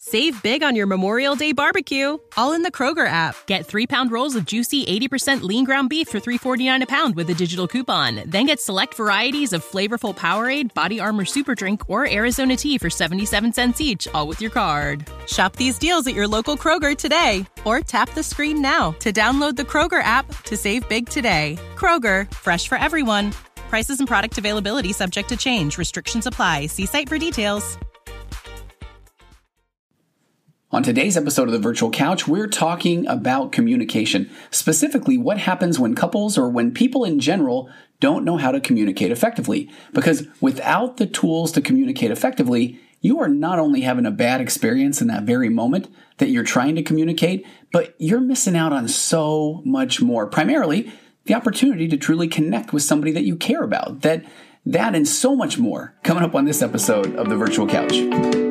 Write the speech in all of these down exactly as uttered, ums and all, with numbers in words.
Save big on your Memorial Day barbecue, all in the Kroger app. Get three-pound rolls of juicy eighty percent lean ground beef for three dollars and forty-nine cents a pound with a digital coupon. Then get select varieties of flavorful Powerade, Body Armor Super Drink, or Arizona tea for seventy-seven cents each, all with your card. Shop these deals at your local Kroger today, or tap the screen now to download the Kroger app to save big today. Kroger, fresh for everyone. Prices and product availability subject to change. Restrictions apply. See site for details. On today's episode of The Virtual Couch, we're talking about communication, specifically what happens when couples or when people in general don't know how to communicate effectively. Because without the tools to communicate effectively, you are not only having a bad experience in that very moment that you're trying to communicate, but you're missing out on so much more. Primarily, the opportunity to truly connect with somebody that you care about. That, that and so much more coming up on this episode of The Virtual Couch.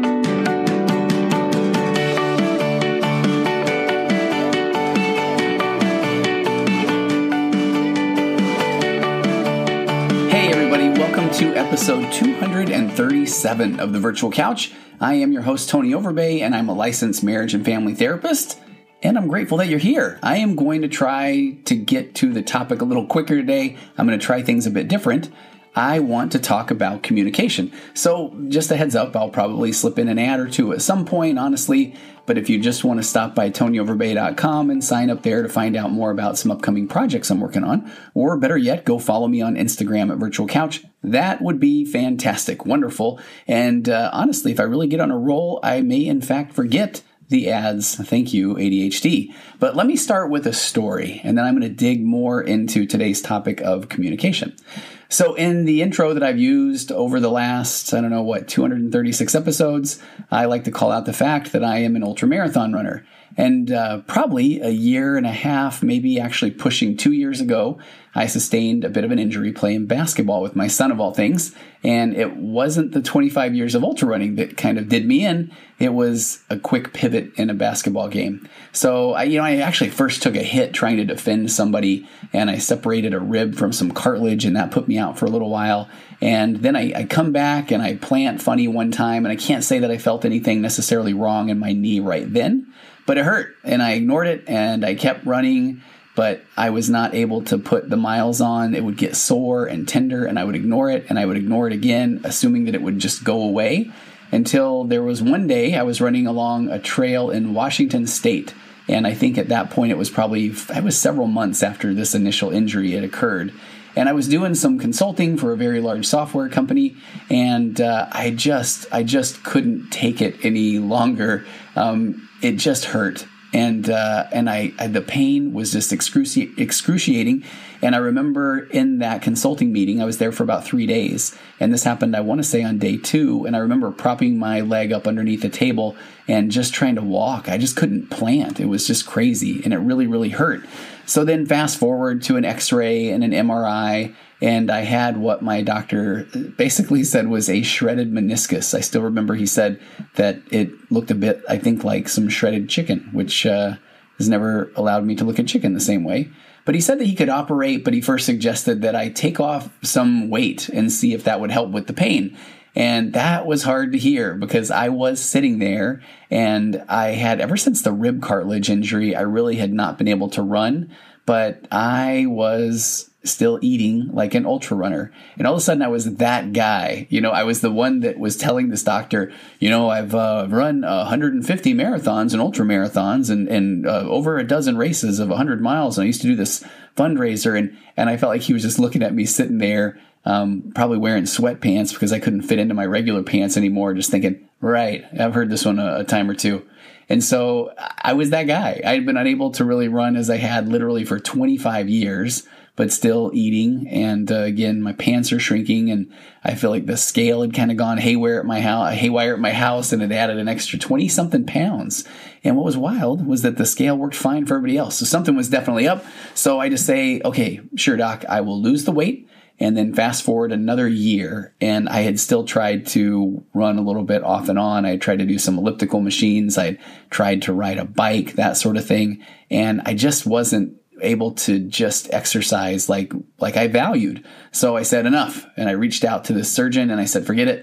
To episode two hundred thirty-seven of The Virtual Couch. I am your host, Tony Overbay, and I'm a licensed marriage and family therapist, and I'm grateful that you're here. I am going to try to get to the topic a little quicker today. I'm going to try things a bit different. I want to talk about communication. So just a heads up, I'll probably slip in an ad or two at some point, honestly. But if you just want to stop by tony overbay dot com and sign up there to find out more about some upcoming projects I'm working on, or better yet, go follow me on Instagram at Virtual Couch, that would be fantastic, wonderful. And uh, honestly, if I really get on a roll, I may in fact forget the ads. Thank you, A D H D. But let me start with a story, and then I'm going to dig more into today's topic of communication. So in the intro that I've used over the last, I don't know what, two hundred thirty-six episodes, I like to call out the fact that I am an ultramarathon runner. And uh, probably a year and a half, maybe actually pushing two years ago, I sustained a bit of an injury playing basketball with my son of all things. And it wasn't the twenty-five years of ultra running that kind of did me in. It was a quick pivot in a basketball game. So, I, you know, I actually first took a hit trying to defend somebody, and I separated a rib from some cartilage, and that put me out for a little while. And then I, I come back and I plant funny one time, and I can't say that I felt anything necessarily wrong in my knee right then, but it hurt, and I ignored it, and I kept running, but I was not able to put the miles on. It would get sore and tender, and I would ignore it, and I would ignore it again, assuming that it would just go away, until there was one day I was running along a trail in Washington State, and I think at that point it was probably, it was several months after this initial injury had occurred. And I was doing some consulting for a very large software company, and uh, I just I just couldn't take it any longer. Um, it just hurt, and uh, and I, I the pain was just excruci- excruciating. And I remember in that consulting meeting, I was there for about three days, and this happened, I want to say, on day two. And I remember propping my leg up underneath the table and just trying to walk. I just couldn't plant. It was just crazy, and it really, really hurt. So then fast forward to an X-ray and an M R I, and I had what my doctor basically said was a shredded meniscus. I still remember he said that it looked a bit, I think, like some shredded chicken, which uh, has never allowed me to look at chicken the same way. But he said that he could operate, but he first suggested that I take off some weight and see if that would help with the pain. And that was hard to hear because I was sitting there, and I had, ever since the rib cartilage injury, I really had not been able to run, but I was still eating like an ultra runner. And all of a sudden I was that guy. You know, I was the one that was telling this doctor, you know, I've uh, run one hundred fifty marathons and ultra marathons and, and uh, over a dozen races of one hundred miles. And I used to do this fundraiser, and, and I felt like he was just looking at me sitting there, um, probably wearing sweatpants because I couldn't fit into my regular pants anymore, just thinking, right, I've heard this one a, a time or two. And so I was that guy. I had been unable to really run as I had literally for twenty-five years, but still eating. And uh, again, my pants are shrinking, and I feel like the scale had kind of gone haywire at my house, haywire at my house, and it added an extra twenty something pounds. And what was wild was that the scale worked fine for everybody else. So something was definitely up. So I just say, okay, sure, doc, I will lose the weight. And then fast forward another year, and I had still tried to run a little bit off and on. I tried to do some elliptical machines. I tried to ride a bike, that sort of thing. And I just wasn't able to just exercise like, like I valued. So I said enough. And I reached out to the surgeon and I said, forget it.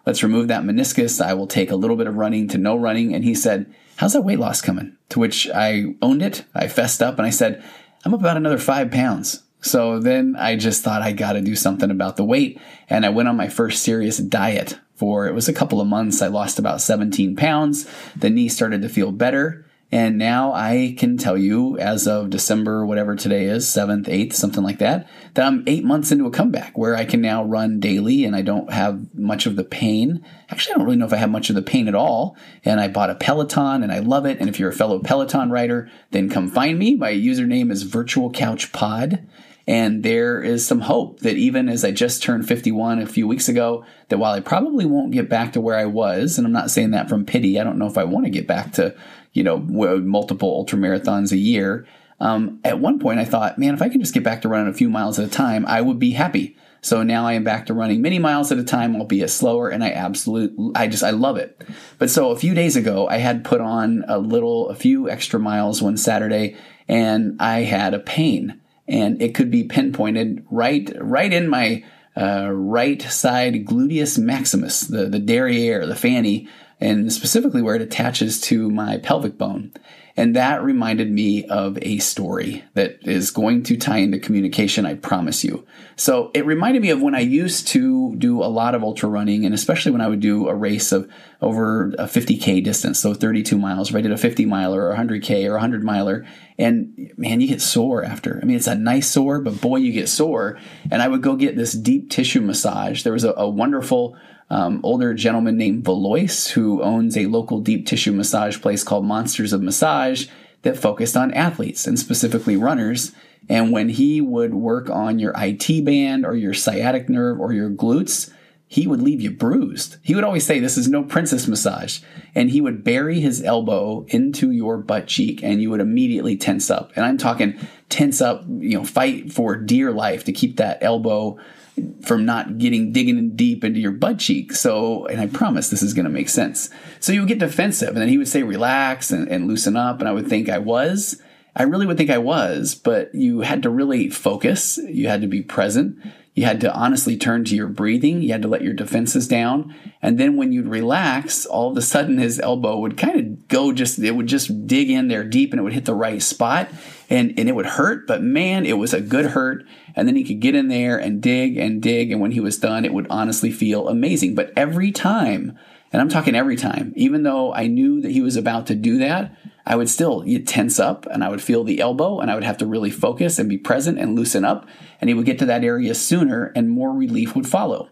let's remove that meniscus. I will take a little bit of running to no running. And he said, how's that weight loss coming? To which I owned it. I fessed up and I said, I'm up about another five pounds. So then I just thought I got to do something about the weight. And I went on my first serious diet for, it was a couple of months. I lost about seventeen pounds. The knee started to feel better. And now I can tell you, as of December, whatever today is, seventh, eighth, something like that, that I'm eight months into a comeback where I can now run daily and I don't have much of the pain. Actually, I don't really know if I have much of the pain at all. And I bought a Peloton and I love it. And if you're a fellow Peloton rider, then come find me. My username is Virtual Couch Pod. And there is some hope that even as I just turned fifty-one a few weeks ago, that while I probably won't get back to where I was, and I'm not saying that from pity, I don't know if I want to get back to, you know, multiple ultra marathons a year. Um, at one point I thought, man, if I could just get back to running a few miles at a time, I would be happy. So now I am back to running many miles at a time, albeit slower, and I absolutely, I just, I love it. But so a few days ago, I had put on a little, a few extra miles one Saturday, and I had a pain. And it could be pinpointed right, right in my uh, right side gluteus maximus, the, the derriere, the fanny, and specifically where it attaches to my pelvic bone. And that reminded me of a story that is going to tie into communication, I promise you. So it reminded me of when I used to do a lot of ultra running, and especially when I would do a race of over a fifty K distance, so thirty-two miles, if I did a fifty miler or one hundred K or a one hundred miler, and man, you get sore after. I mean, it's a nice sore, but boy, you get sore. And I would go get this deep tissue massage. There was a, a wonderful Um, older gentleman named Valois, who owns a local deep tissue massage place called Monsters of Massage that focused on athletes and specifically runners. And when he would work on your I T band or your sciatic nerve or your glutes, he would leave you bruised. He would always say, this is no princess massage. And he would bury his elbow into your butt cheek and you would immediately tense up. And I'm talking tense up, you know, fight for dear life to keep that elbow from not getting digging in deep into your butt cheek. So, and I promise this is going to make sense. So you would get defensive and then he would say, relax and, and loosen up. And I would think I was, I really would think I was, but you had to really focus. You had to be present. You had to honestly turn to your breathing. You had to let your defenses down. And then when you'd relax, all of a sudden his elbow would kind of go just, it would just dig in there deep and it would hit the right spot and, and it would hurt. But man, it was a good hurt. And then he could get in there and dig and dig. And when he was done, it would honestly feel amazing. But every time, and I'm talking every time, even though I knew that he was about to do that, I would still you'd tense up and I would feel the elbow and I would have to really focus and be present and loosen up. And he would get to that area sooner and more relief would follow.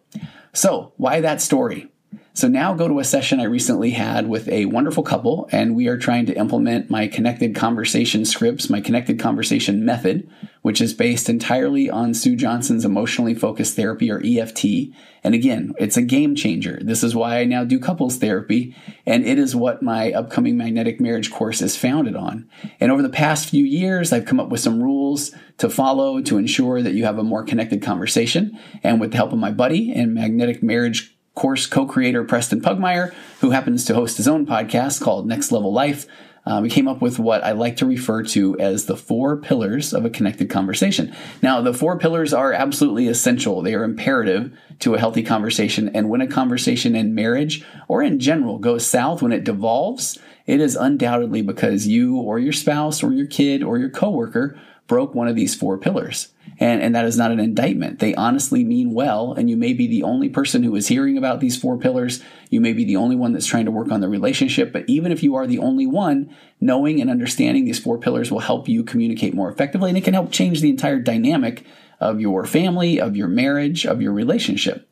So why that story? So now go to a session I recently had with a wonderful couple, and we are trying to implement my connected conversation scripts, my connected conversation method, which is based entirely on Sue Johnson's emotionally focused therapy, or E F T. And again, it's a game changer. This is why I now do couples therapy, and it is what my upcoming magnetic marriage course is founded on. And over the past few years, I've come up with some rules to follow to ensure that you have a more connected conversation. And with the help of my buddy and magnetic marriage course co-creator Preston Pugmire, who happens to host his own podcast called Next Level Life, uh, we came up with what I like to refer to as the four pillars of a connected conversation. Now, the four pillars are absolutely essential. They are imperative to a healthy conversation. And when a conversation in marriage or in general goes south, when it devolves, it is undoubtedly because you or your spouse or your kid or your coworker broke one of these four pillars. And, and that is not an indictment. They honestly mean well, and you may be the only person who is hearing about these four pillars. You may be the only one that's trying to work on the relationship. But even if you are the only one, knowing and understanding these four pillars will help you communicate more effectively, and it can help change the entire dynamic of your family, of your marriage, of your relationship.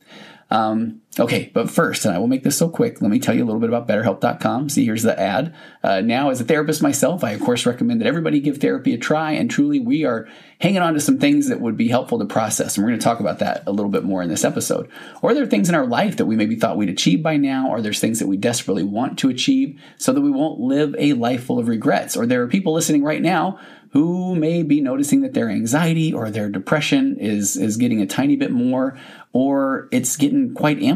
Um, okay, but first, and I will make this so quick, let me tell you a little bit about better help dot com. See, here's the ad. Uh, now, as a therapist myself, I, of course, recommend that everybody give therapy a try. And truly, we are hanging on to some things that would be helpful to process. And we're going to talk about that a little bit more in this episode. Or there are things in our life that we maybe thought we'd achieve by now, or there's things that we desperately want to achieve so that we won't live a life full of regrets. Or there are people listening right now who may be noticing that their anxiety or their depression is, is getting a tiny bit more, or it's getting quite amplified.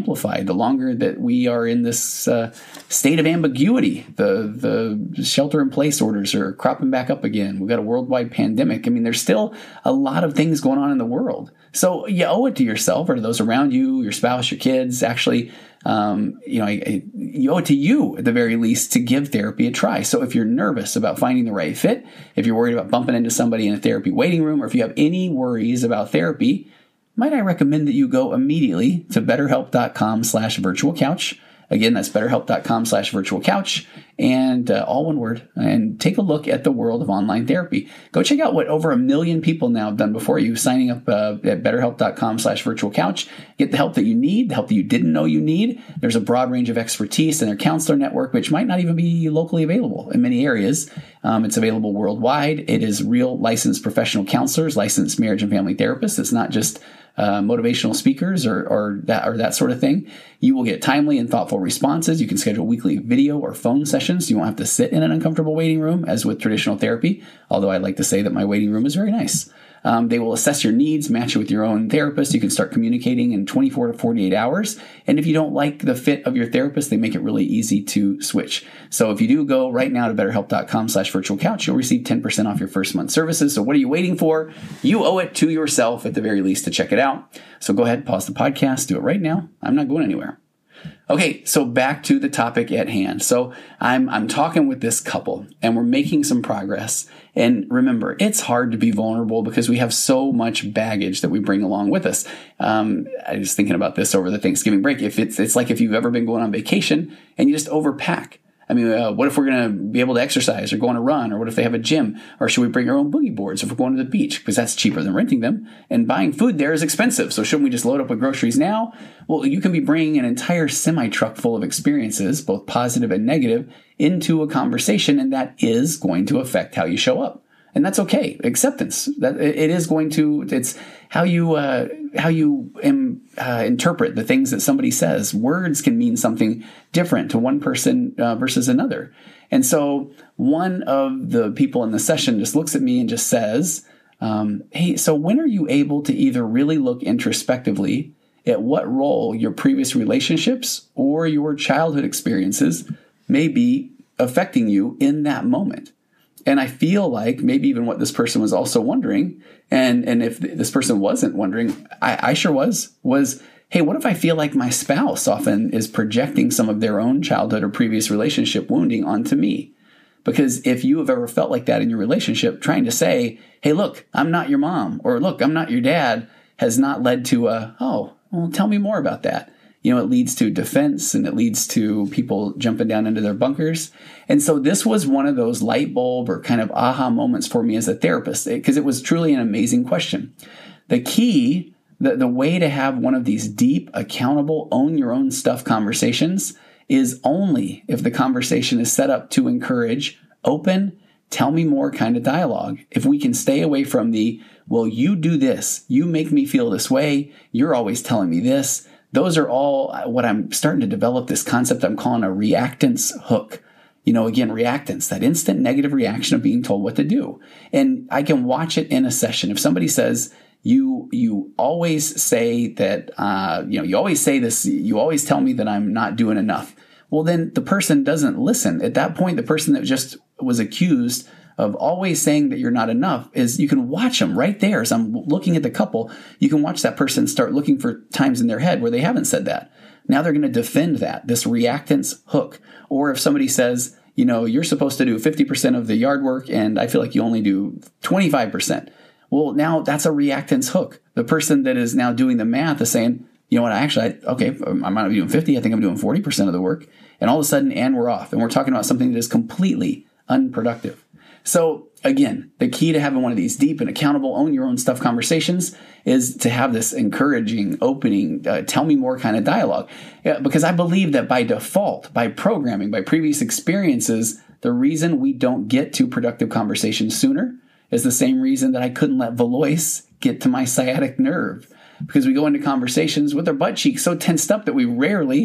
amplified. The longer that we are in this uh, state of ambiguity, the the shelter-in-place orders are cropping back up again. We've got a worldwide pandemic. I mean, there's still a lot of things going on in the world. So you owe it to yourself or to those around you, your spouse, your kids, actually, um, you know, I, I, you owe it to you at the very least to give therapy a try. So if you're nervous about finding the right fit, if you're worried about bumping into somebody in a therapy waiting room, or if you have any worries about therapy, might I recommend that you go immediately to betterhelp.com slash virtual couch. Again, that's betterhelp.com slash virtual couch, and uh, all one word, and take a look at the world of online therapy. Go check out what over a million people now have done before you, signing up uh, at betterhelp.com slash virtual couch. Get the help that you need, the help that you didn't know you need. There's a broad range of expertise in their counselor network, which might not even be locally available in many areas. Um, it's available worldwide. It is real licensed professional counselors, licensed marriage and family therapists. It's not just Uh, motivational speakers or, or that or that sort of thing. You will get timely and thoughtful responses. You can schedule weekly video or phone sessions. You won't have to sit in an uncomfortable waiting room as with traditional therapy, although I like to say that my waiting room is very nice. Um, they will assess your needs, match you with your own therapist. You can start communicating in twenty-four to forty-eight hours. And if you don't like the fit of your therapist, they make it really easy to switch. So if you do go right now to betterhelp.com slash virtual couch, you'll receive ten percent off your first month services. So what are you waiting for? You owe it to yourself at the very least to check it out. So go ahead, pause the podcast, do it right now. I'm not going anywhere. Okay, so back to the topic at hand. So I'm I'm talking with this couple, and we're making some progress. And remember, it's hard to be vulnerable because we have so much baggage that we bring along with us. Um, I was thinking about this over the Thanksgiving break. If it's it's like if you've ever been going on vacation and you just overpack. I mean, uh, what if we're going to be able to exercise or go on a run? Or what if they have a gym? Or should we bring our own boogie boards if we're going to the beach? Because that's cheaper than renting them. And buying food there is expensive. So shouldn't we just load up with groceries now? Well, you can be bringing an entire semi-truck full of experiences, both positive and negative, into a conversation. And that is going to affect how you show up. And that's okay. Acceptance. That it is going to. It's how you uh, how you um, uh, interpret the things that somebody says. Words can mean something different to one person uh, versus another. And so one of the people in the session just looks at me and just says, um, "Hey, so when are you able to either really look introspectively at what role your previous relationships or your childhood experiences may be affecting you in that moment?" And I feel like maybe even what this person was also wondering, and, and if this person wasn't wondering, I, I sure was, was, hey, what if I feel like my spouse often is projecting some of their own childhood or previous relationship wounding onto me? Because if you have ever felt like that in your relationship, trying to say, hey, look, I'm not your mom, or look, I'm not your dad, has not led to a, oh, well, tell me more about that. You know, it leads to defense, and it leads to people jumping down into their bunkers. And so this was one of those light bulb or kind of aha moments for me as a therapist, because it was truly an amazing question. The key, the, the way to have one of these deep, accountable, own your own stuff conversations is only if the conversation is set up to encourage open, tell me more kind of dialogue. If we can stay away from the, well, you do this, you make me feel this way, you're always telling me this. Those are all what I'm starting to develop this concept I'm calling a reactance hook. You know, again, reactance, that instant negative reaction of being told what to do. And I can watch it in a session. If somebody says, you you always say that, uh, you know, you always say this, you always tell me that I'm not doing enough. Well, then the person doesn't listen. At that point, the person that just was accused of always saying that you're not enough is you can watch them right there. As I'm looking at the couple, you can watch that person start looking for times in their head where they haven't said that. Now they're going to defend that, this reactance hook. Or if somebody says, you know, you're supposed to do fifty percent of the yard work and I feel like you only do twenty-five percent. Well, now that's a reactance hook. The person that is now doing the math is saying, you know what, I actually, I, okay, I might not be doing fifty. I think I'm doing forty percent of the work. And all of a sudden, and we're off. And we're talking about something that is completely unproductive. So again, the key to having one of these deep and accountable, own your own stuff conversations is to have this encouraging, opening, uh, tell me more kind of dialogue. Yeah, because I believe that by default, by programming, by previous experiences, the reason we don't get to productive conversations sooner is the same reason that I couldn't let Valois get to my sciatic nerve. Because we go into conversations with our butt cheeks so tensed up that we rarely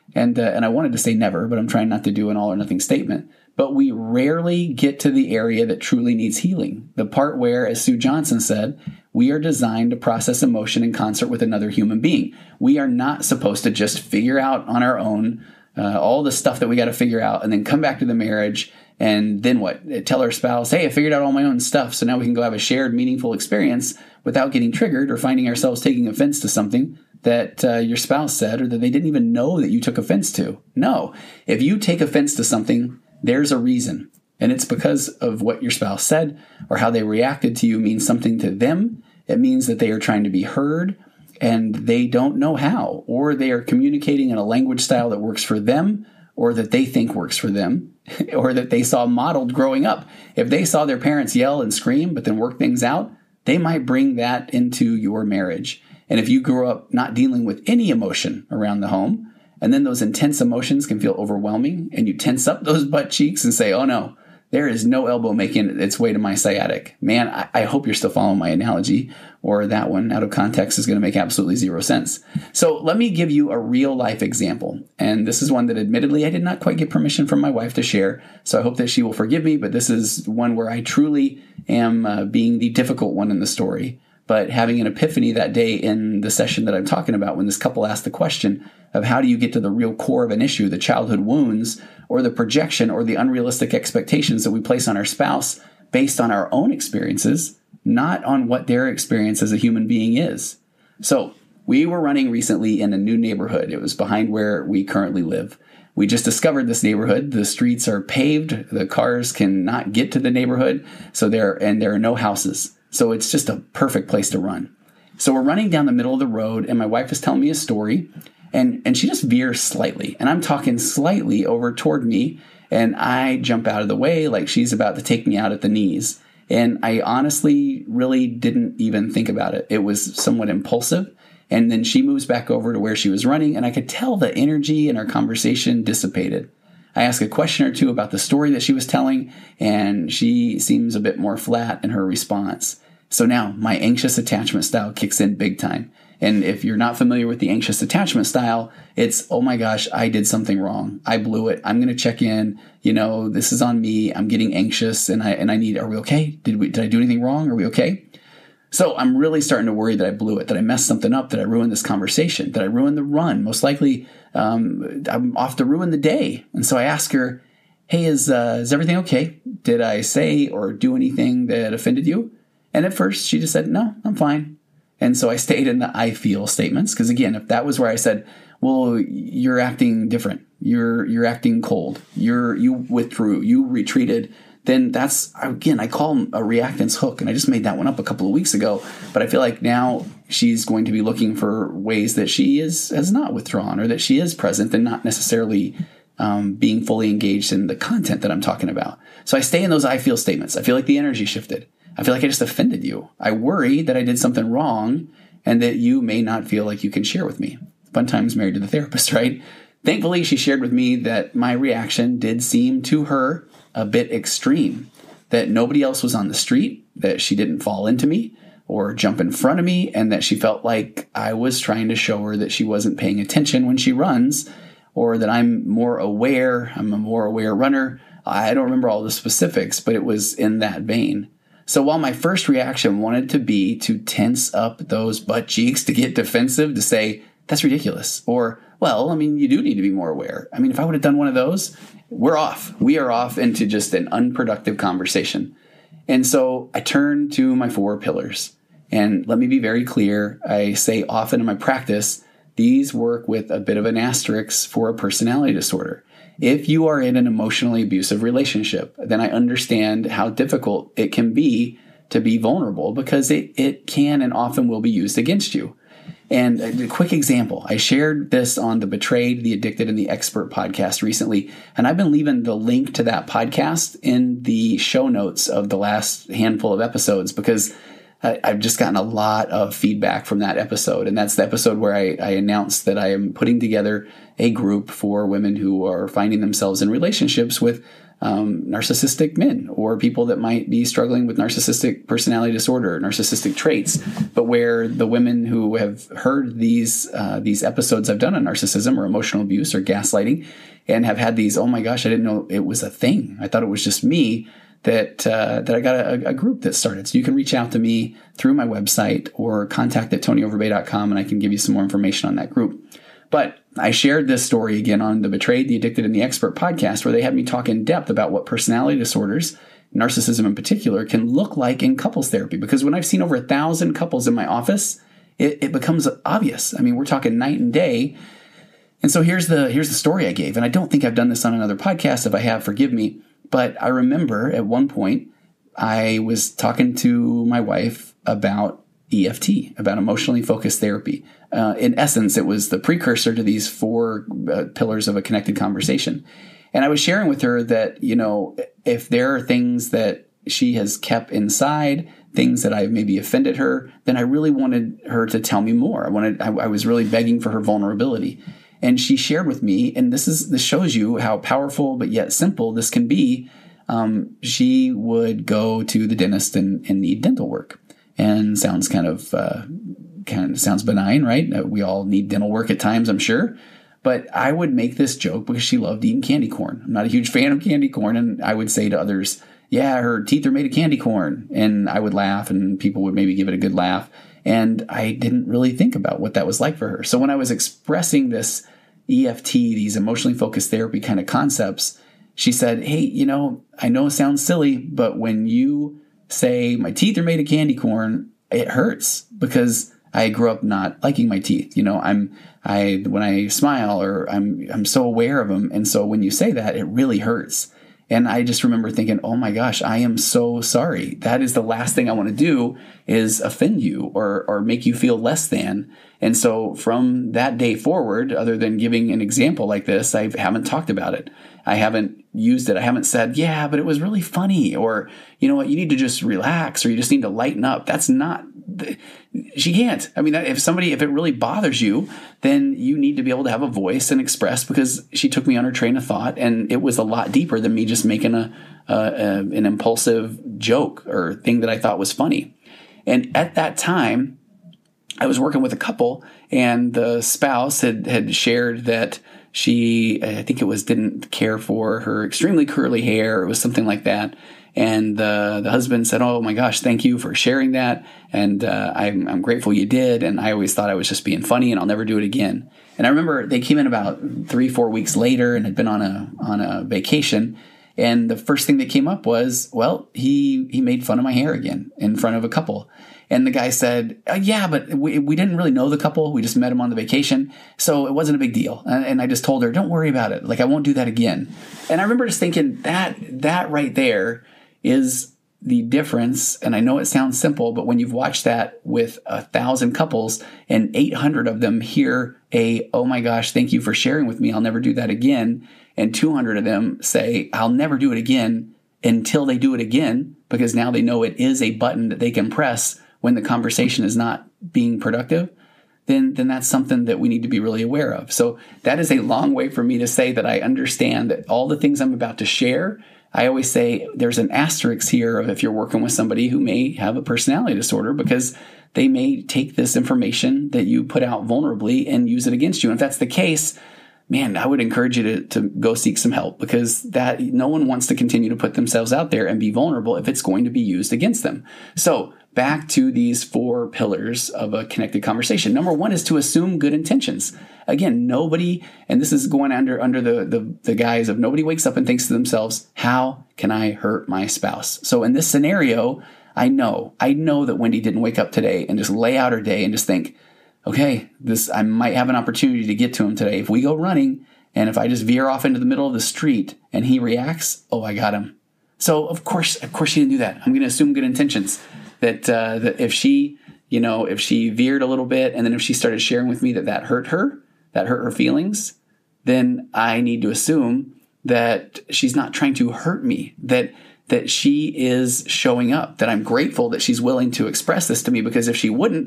And, uh, and I wanted to say never, but I'm trying not to do an all or nothing statement. But we rarely get to the area that truly needs healing. The part where, as Sue Johnson said, we are designed to process emotion in concert with another human being. We are not supposed to just figure out on our own uh, all the stuff that we got to figure out and then come back to the marriage and then what? Tell our spouse, hey, I figured out all my own stuff, so now we can go have a shared meaningful experience without getting triggered or finding ourselves taking offense to something that uh, your spouse said or that they didn't even know that you took offense to. No. If you take offense to something, there's a reason. And it's because of what your spouse said or how they reacted to you means something to them. It means that they are trying to be heard and they don't know how, or they are communicating in a language style that works for them or that they think works for them or that they saw modeled growing up. If they saw their parents yell and scream but then work things out, they might bring that into your marriage. And if you grew up not dealing with any emotion around the home, and then those intense emotions can feel overwhelming, and you tense up those butt cheeks and say, oh no, there is no elbow making its way to my sciatic. Man, I, I hope you're still following my analogy, or that one out of context is going to make absolutely zero sense. So let me give you a real life example. And this is one that admittedly I did not quite get permission from my wife to share. So I hope that she will forgive me, but this is one where I truly am uh, being the difficult one in the story. But having an epiphany that day in the session that I'm talking about when this couple asked the question of how do you get to the real core of an issue, the childhood wounds or the projection or the unrealistic expectations that we place on our spouse based on our own experiences, not on what their experience as a human being is. So we were running recently in a new neighborhood. It was behind where we currently live. We just discovered this neighborhood. The streets are paved. The cars cannot get to the neighborhood. So there, and there are no houses. So it's just a perfect place to run. So we're running down the middle of the road and my wife is telling me a story and, and she just veers slightly and I'm talking slightly over toward me and I jump out of the way like she's about to take me out at the knees. And I honestly really didn't even think about it. It was somewhat impulsive. And then she moves back over to where she was running and I could tell the energy in our conversation dissipated. I asked a question or two about the story that she was telling, and she seems a bit more flat in her response. So now my anxious attachment style kicks in big time. And if you're not familiar with the anxious attachment style, it's, oh my gosh, I did something wrong. I blew it. I'm going to check in. You know, this is on me. I'm getting anxious and I, and I need, are we okay? Did we, did I do anything wrong? Are we okay? So I'm really starting to worry that I blew it, that I messed something up, that I ruined this conversation, that I ruined the run. Most likely, um, I'm off to ruin the day. And so I ask her, hey, is, uh, is everything okay? Did I say or do anything that offended you? And at first she just said, no, I'm fine. And so I stayed in the I feel statements. Because again, if that was where I said, well, you're acting different, you're, you're acting cold, you're, you withdrew, you retreated, then that's, again, I call them a reactance hook. And I just made that one up a couple of weeks ago. But I feel like now she's going to be looking for ways that she is has not withdrawn or that she is present and not necessarily um, being fully engaged in the content that I'm talking about. So I stay in those I feel statements. I feel like the energy shifted. I feel like I just offended you. I worry that I did something wrong and that you may not feel like you can share with me. Fun times married to the therapist, right? Thankfully, she shared with me that my reaction did seem to her a bit extreme, that nobody else was on the street, that she didn't fall into me or jump in front of me, and that she felt like I was trying to show her that she wasn't paying attention when she runs, or that I'm more aware, I'm a more aware runner. I don't remember all the specifics, but it was in that vein. So while my first reaction wanted to be to tense up those butt cheeks, to get defensive, to say, that's ridiculous, or, well, I mean, you do need to be more aware. I mean, if I would have done one of those, we're off. We are off into just an unproductive conversation. And so I turn to my four pillars. And let me be very clear. I say often in my practice, these work with a bit of an asterisk for a personality disorder. If you are in an emotionally abusive relationship, then I understand how difficult it can be to be vulnerable because it, it can and often will be used against you. And a quick example, I shared this on the Betrayed, the Addicted, and the Expert podcast recently, and I've been leaving the link to that podcast in the show notes of the last handful of episodes because I've just gotten a lot of feedback from that episode. And that's the episode where I, I announced that I am putting together a group for women who are finding themselves in relationships with um, narcissistic men or people that might be struggling with narcissistic personality disorder, narcissistic traits, but where the women who have heard these uh, these episodes I've done on narcissism or emotional abuse or gaslighting and have had these, oh my gosh, I didn't know it was a thing. I thought it was just me. That uh, that I got a, a group that started. So you can reach out to me through my website or contact at tony overbay dot com and I can give you some more information on that group. But I shared this story again on the Betrayed, the Addicted, and the Expert podcast, where they had me talk in depth about what personality disorders, narcissism in particular, can look like in couples therapy. Because when I've seen over a thousand couples in my office, it, it becomes obvious. I mean, we're talking night and day. And so here's the here's the story I gave. And I don't think I've done this on another podcast. If I have, forgive me. But I remember at one point, I was talking to my wife about E F T, about emotionally focused therapy. Uh, in essence, it was the precursor to these four uh, pillars of a connected conversation. And I was sharing with her that, you know, if there are things that she has kept inside, things that I've maybe offended her, then I really wanted her to tell me more. I wanted, I, I was really begging for her vulnerability. And she shared with me, and this is this shows you how powerful but yet simple this can be. Um, she would go to the dentist and, and need dental work, and sounds kind of uh, kind of sounds benign, right? Uh, we all need dental work at times, I'm sure. But I would make this joke because she loved eating candy corn. I'm not a huge fan of candy corn, and I would say to others, "Yeah, her teeth are made of candy corn," and I would laugh, and people would maybe give it a good laugh. And I didn't really think about what that was like for her. So when I was expressing this E F T, these emotionally focused therapy kind of concepts, she said, "Hey, you know, I know it sounds silly, but when you say my teeth are made of candy corn, it hurts because I grew up not liking my teeth. You know, I'm, I, when I smile or I'm, I'm so aware of them. And so when you say that, it really hurts." And I just remember thinking, oh my gosh, I am so sorry. That is the last thing I want to do is offend you or or make you feel less than. And so from that day forward, other than giving an example like this, I haven't talked about it. I haven't used it. I haven't said, yeah, but it was really funny. Or, you know what, you need to just relax or you just need to lighten up. That's not, she can't. I mean, if somebody, if it really bothers you, then you need to be able to have a voice and express, because she took me on her train of thought and it was a lot deeper than me just making a, a, a an impulsive joke or thing that I thought was funny. And at that time, I was working with a couple and the spouse had, had shared that she, I think it was, didn't care for her extremely curly hair. It was something like that. And the the husband said, "Oh my gosh, thank you for sharing that. And uh, I'm, I'm grateful you did. And I always thought I was just being funny and I'll never do it again." And I remember they came in about three, four weeks later and had been on a on a vacation. And the first thing that came up was, well, he he made fun of my hair again in front of a couple. And the guy said, uh, yeah, but we, we didn't really know the couple. We just met him on the vacation. So it wasn't a big deal. And, and I just told her, don't worry about it. Like, I won't do that again. And I remember just thinking that that right there is the difference. And I know it sounds simple, but when you've watched that with a thousand couples and eight hundred of them hear a, oh my gosh, thank you for sharing with me, I'll never do that again. And two hundred of them say, I'll never do it again, until they do it again, because now they know it is a button that they can press when the conversation is not being productive, then then that's something that we need to be really aware of. So that is a long way for me to say that I understand that all the things I'm about to share, I always say there's an asterisk here of if you're working with somebody who may have a personality disorder, because they may take this information that you put out vulnerably and use it against you. And if that's the case, man, I would encourage you to, to go seek some help, because that no one wants to continue to put themselves out there and be vulnerable if it's going to be used against them. So back to these four pillars of a connected conversation. Number one is to assume good intentions. Again, nobody, and this is going under under the, the, the guise of nobody wakes up and thinks to themselves, how can I hurt my spouse? So in this scenario, I know, I know that Wendy didn't wake up today and just lay out her day and just think, okay, this, I might have an opportunity to get to him today. If we go running and if I just veer off into the middle of the street and he reacts, oh, I got him. So of course, of course she didn't do that. I'm going to assume good intentions. That, uh, that if she, you know, if she veered a little bit and then if she started sharing with me that that hurt her, that hurt her feelings, then I need to assume that she's not trying to hurt me, that that she is showing up, that I'm grateful that she's willing to express this to me, because if she wouldn't,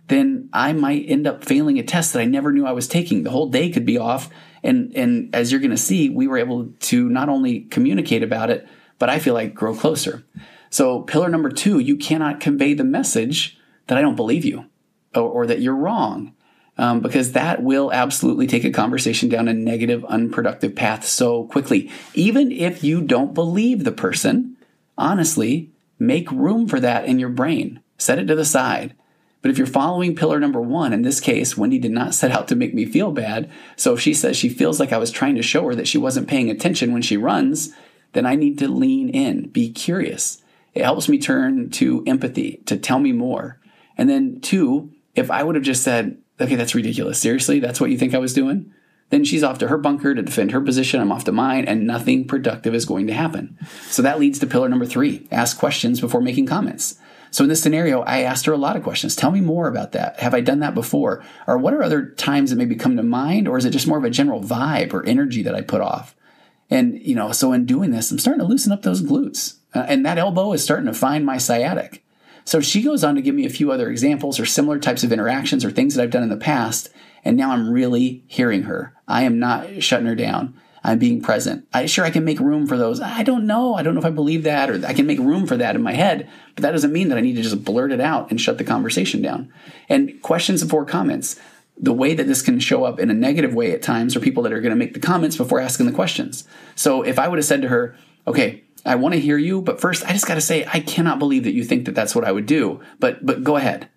then I might end up failing a test that I never knew I was taking. The whole day could be off. And, and as you're going to see, we were able to not only communicate about it, but I feel like grow closer. So pillar number two, you cannot convey the message that I don't believe you or, or that you're wrong. Um, because that will absolutely take a conversation down a negative, unproductive path so quickly. Even if you don't believe the person, honestly, make room for that in your brain. Set it to the side. But if you're following pillar number one, in this case, Wendy did not set out to make me feel bad. So if she says she feels like I was trying to show her that she wasn't paying attention when she runs, then I need to lean in, be curious. It helps me turn to empathy, to tell me more. And then two, if I would have just said, okay, that's ridiculous. Seriously, that's what you think I was doing? Then she's off to her bunker to defend her position. I'm off to mine, and nothing productive is going to happen. So that leads to pillar number three, ask questions before making comments. So in this scenario, I asked her a lot of questions. Tell me more about that. Have I done that before? Or what are other times that maybe come to mind? Or is it just more of a general vibe or energy that I put off? And, you know, so in doing this, I'm starting to loosen up those glutes. Uh, and that elbow is starting to find my sciatic. So she goes on to give me a few other examples or similar types of interactions or things that I've done in the past. And now I'm really hearing her. I am not shutting her down. I'm being present. I sure I can make room for those. I don't know. I don't know if I believe that, or I can make room for that in my head, but that doesn't mean that I need to just blurt it out and shut the conversation down. And questions before comments. The way that this can show up in a negative way at times are people that are going to make the comments before asking the questions. So if I would have said to her, okay, I want to hear you, but first I just got to say, I cannot believe that you think that that's what I would do, but but go ahead.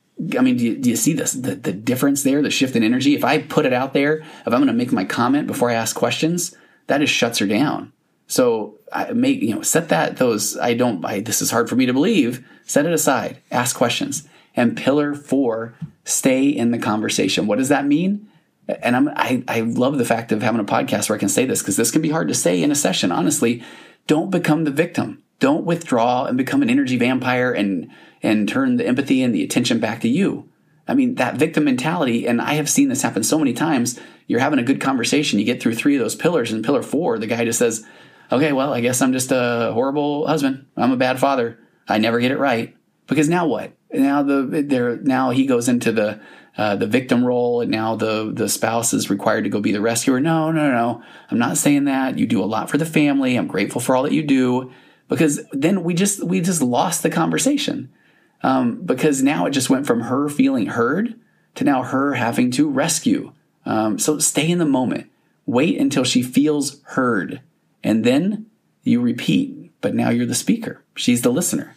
I mean, do you, do you see this, the, the difference there, the shift in energy? If I put it out there, if I'm going to make my comment before I ask questions, that just shuts her down. So I make, you know, set that, those, I don't, I, this is hard for me to believe, set it aside, ask questions. And pillar four, stay in the conversation. What does that mean? And I'm, I, I love the fact of having a podcast where I can say this, because this can be hard to say in a session. Honestly, don't become the victim. Don't withdraw and become an energy vampire and and turn the empathy and the attention back to you. I mean, that victim mentality, and I have seen this happen so many times. You're having a good conversation. You get through three of those pillars, and pillar four, the guy just says, okay, well, I guess I'm just a horrible husband. I'm a bad father. I never get it right. Because now what? Now the there now he goes into the uh, the victim role, and now the the spouse is required to go be the rescuer. No, no, no. I'm not saying that. You do a lot for the family. I'm grateful for all that you do. Because then we just we just lost the conversation. Um, because now it just went from her feeling heard to now her having to rescue. Um, so stay in the moment. Wait until she feels heard. And then you repeat. But now you're the speaker. She's the listener.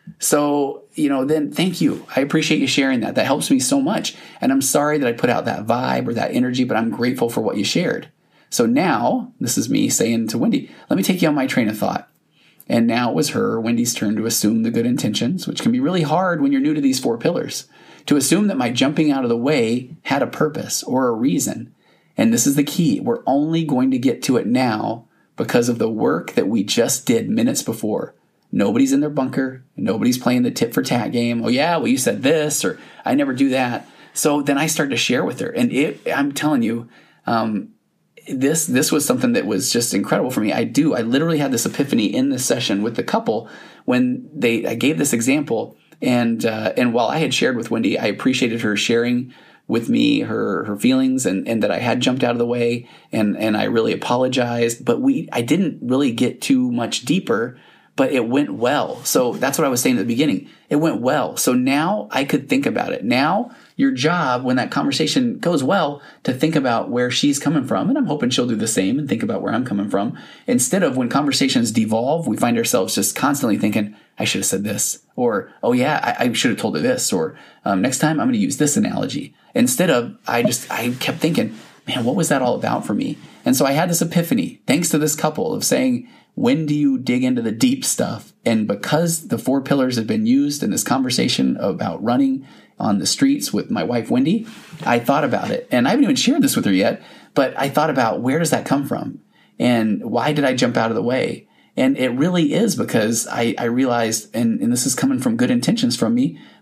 So, you know, then thank you. I appreciate you sharing that. That helps me so much. And I'm sorry that I put out that vibe or that energy, but I'm grateful for what you shared. So now, this is me saying to Wendy, let me take you on my train of thought. And now it was her, Wendy's turn, to assume the good intentions, which can be really hard when you're new to these four pillars. To assume that my jumping out of the way had a purpose or a reason. And this is the key. We're only going to get to it now because of the work that we just did minutes before. Nobody's in their bunker. Nobody's playing the tit for tat game. Oh, yeah, well, you said this, or I never do that. So then I started to share with her. And it, I'm telling you, um, This this was something that was just incredible for me. I do. I literally had this epiphany in this session with the couple when they I gave this example. And uh, and while I had shared with Wendy, I appreciated her sharing with me her her feelings and, and that I had jumped out of the way. And, and I really apologized. But we I didn't really get too much deeper, but it went well. So that's what I was saying at the beginning. It went well. So now I could think about it. Now your job, when that conversation goes well, to think about where she's coming from. And I'm hoping she'll do the same and think about where I'm coming from. Instead of when conversations devolve, we find ourselves just constantly thinking, I should have said this. Or, oh yeah, I, I should have told her this. Or um, next time I'm going to use this analogy. Instead of, I just, I kept thinking, man, what was that all about for me? And so I had this epiphany, thanks to this couple, of saying, when do you dig into the deep stuff? And because the four pillars have been used in this conversation about running on the streets with my wife, Wendy, I thought about it. And I haven't even shared this with her yet, but I thought about, where does that come from? And why did I jump out of the way? And it really is because I, I realized, and, and this is coming from good intentions from me,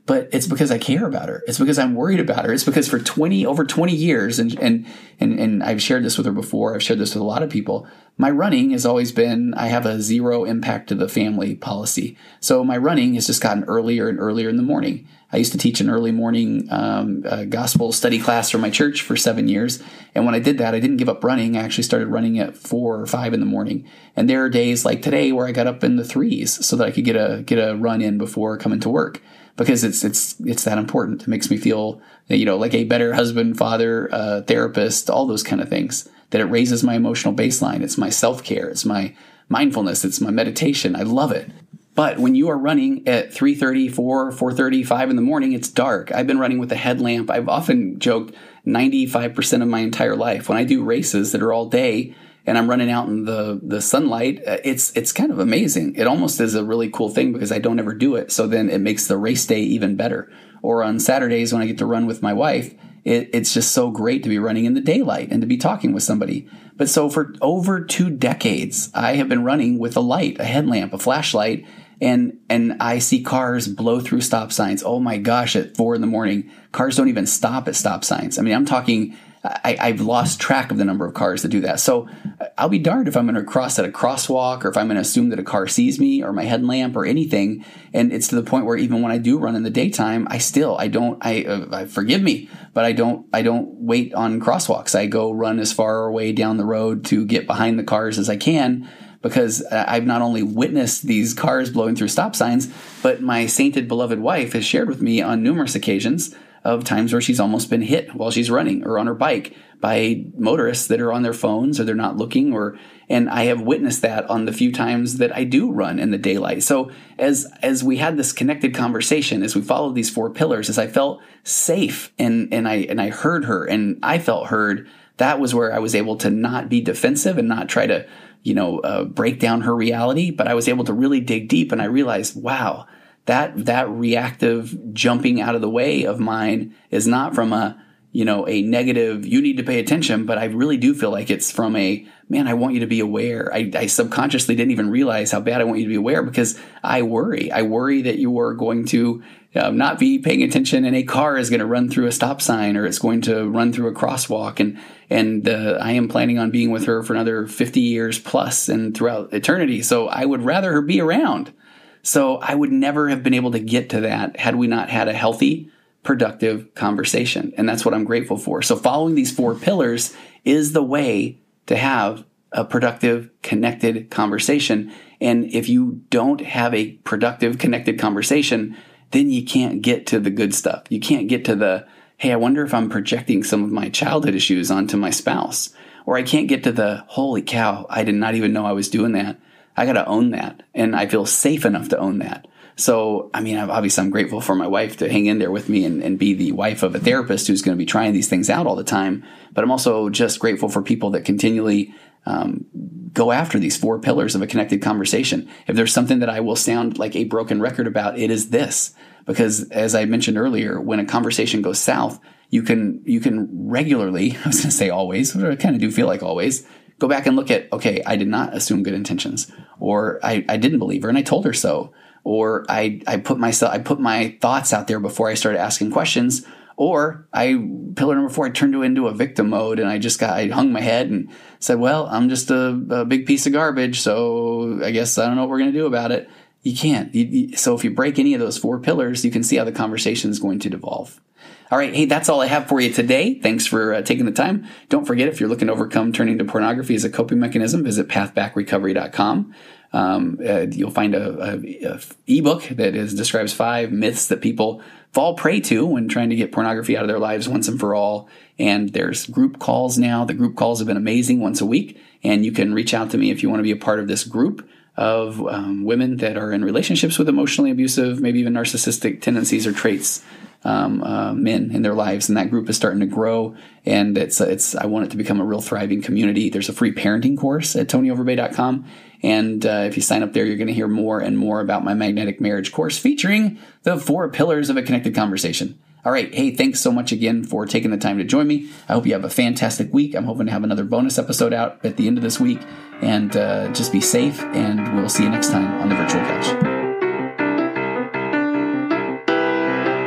but it's because I care about her. It's because I'm worried about her. It's because for twenty, over twenty years, and, and, and, and I've shared this with her before. I've shared this with a lot of people. My running has always been, I have a zero impact to the family policy. So my running has just gotten earlier and earlier in the morning. I used to teach an early morning um, uh, gospel study class for my church for seven years. And when I did that, I didn't give up running. I actually started running at four or five in the morning. And there are days like today where I got up in the threes so that I could get a get a run in before coming to work, because it's it's it's that important. It makes me feel, you know, like a better husband, father, uh, therapist, all those kind of things. That it raises my emotional baseline. It's my self-care. It's my mindfulness. It's my meditation. I love it. But when you are running at three thirty, four, four thirty, five in the morning, it's dark. I've been running with a headlamp. I've often joked ninety-five percent of my entire life. When I do races that are all day and I'm running out in the, the sunlight, it's it's kind of amazing. It almost is a really cool thing because I don't ever do it. So then it makes the race day even better. Or on Saturdays when I get to run with my wife, it, it's just so great to be running in the daylight and to be talking with somebody. But so for over two decades, I have been running with a light, a headlamp, a flashlight, and and I see cars blow through stop signs. Oh my gosh, at four in the morning, cars don't even stop at stop signs. I mean, I'm talking, I, I've lost track of the number of cars that do that. So I'll be darned if I'm going to cross at a crosswalk, or if I'm going to assume that a car sees me or my headlamp or anything. And it's to the point where even when I do run in the daytime, I still, I don't, I, uh, I forgive me, but I don't, I don't wait on crosswalks. I go run as far away down the road to get behind the cars as I can, because I've not only witnessed these cars blowing through stop signs, but my sainted beloved wife has shared with me on numerous occasions of times where she's almost been hit while she's running or on her bike by motorists that are on their phones or they're not looking, or, and I have witnessed that on the few times that I do run in the daylight. So as, as we had this connected conversation, as we followed these four pillars, as I felt safe and, and I, and I heard her and I felt heard, that was where I was able to not be defensive and not try to, you know, uh, break down her reality, but I was able to really dig deep, and I realized, wow, that, that reactive jumping out of the way of mine is not from a, you know, a negative, you need to pay attention, but I really do feel like it's from a, man, I want you to be aware. I, I subconsciously didn't even realize how bad I want you to be aware, because I worry. I worry that you are going to uh, not be paying attention and a car is going to run through a stop sign, or it's going to run through a crosswalk. And, and uh, I am planning on being with her for another fifty years plus and throughout eternity. So I would rather her be around. So I would never have been able to get to that had we not had a healthy, productive conversation. And that's what I'm grateful for. So following these four pillars is the way to have a productive, connected conversation. And if you don't have a productive, connected conversation, then you can't get to the good stuff. You can't get to the, hey, I wonder if I'm projecting some of my childhood issues onto my spouse. Or I can't get to the, holy cow, I did not even know I was doing that. I got to own that. And I feel safe enough to own that. So, I mean, obviously I'm grateful for my wife to hang in there with me and, and be the wife of a therapist who's going to be trying these things out all the time. But I'm also just grateful for people that continually um, go after these four pillars of a connected conversation. If there's something that I will sound like a broken record about, it is this. Because as I mentioned earlier, when a conversation goes south, you can you can regularly, I was going to say always, but I kind of do feel like always, go back and look at, okay, I did not assume good intentions, or I, I didn't believe her and I told her so. Or I, I put myself, I put my thoughts out there before I started asking questions. Or I, pillar number four, I turned into a victim mode and I just got, I hung my head and said, well, I'm just a, a big piece of garbage. So I guess I don't know what we're going to do about it. You can't. You, you, so if you break any of those four pillars, you can see how the conversation is going to devolve. All right. Hey, that's all I have for you today. Thanks for uh, taking the time. Don't forget, if you're looking to overcome turning to pornography as a coping mechanism, visit path back recovery dot com. Um, uh, you'll find a, a, a ebook that is describes five myths that people fall prey to when trying to get pornography out of their lives once and for all. And there's group calls now. The group calls have been amazing, once a week. And you can reach out to me if you want to be a part of this group of um, women that are in relationships with emotionally abusive, maybe even narcissistic tendencies or traits, um, uh, men in their lives. And that group is starting to grow. And it's, it's, I want it to become a real thriving community. There's a free parenting course at tony overbay dot com. And uh, if you sign up there, you're going to hear more and more about my magnetic marriage course featuring the four pillars of a connected conversation. All right. Hey, thanks so much again for taking the time to join me. I hope you have a fantastic week. I'm hoping to have another bonus episode out at the end of this week. And uh, just be safe, and we'll see you next time on the Virtual Couch.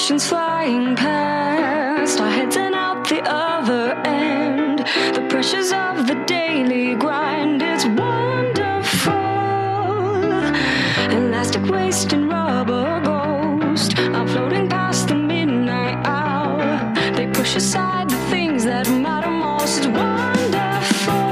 emotions flying past, our heads and out the other end. The pressures of the daily grind, it's wonderful. Elastic waist and rubber ghost, I'm floating past the midnight hour. They push aside the things that matter most. It's wonderful.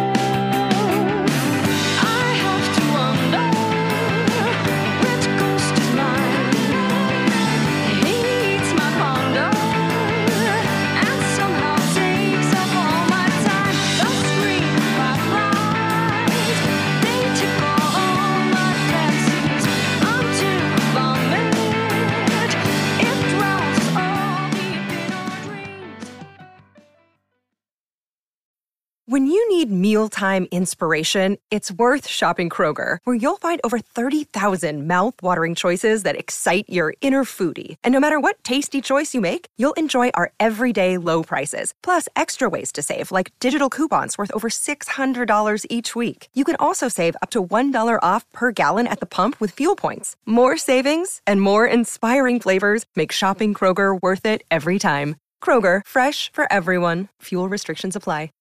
I have to wonder which ghost is mine. He needs my ponder and somehow takes up all my time. The screen fireflies, they tickle all my fancies. I'm too vomit. It drowns all deep in our dreams. When you need mealtime inspiration, it's worth shopping Kroger, where you'll find over thirty thousand mouth-watering choices that excite your inner foodie. And no matter what tasty choice you make, you'll enjoy our everyday low prices, plus extra ways to save, like digital coupons worth over six hundred dollars each week. You can also save up to one dollar off per gallon at the pump with fuel points. More savings and more inspiring flavors make shopping Kroger worth it every time. Kroger, fresh for everyone. Fuel restrictions apply.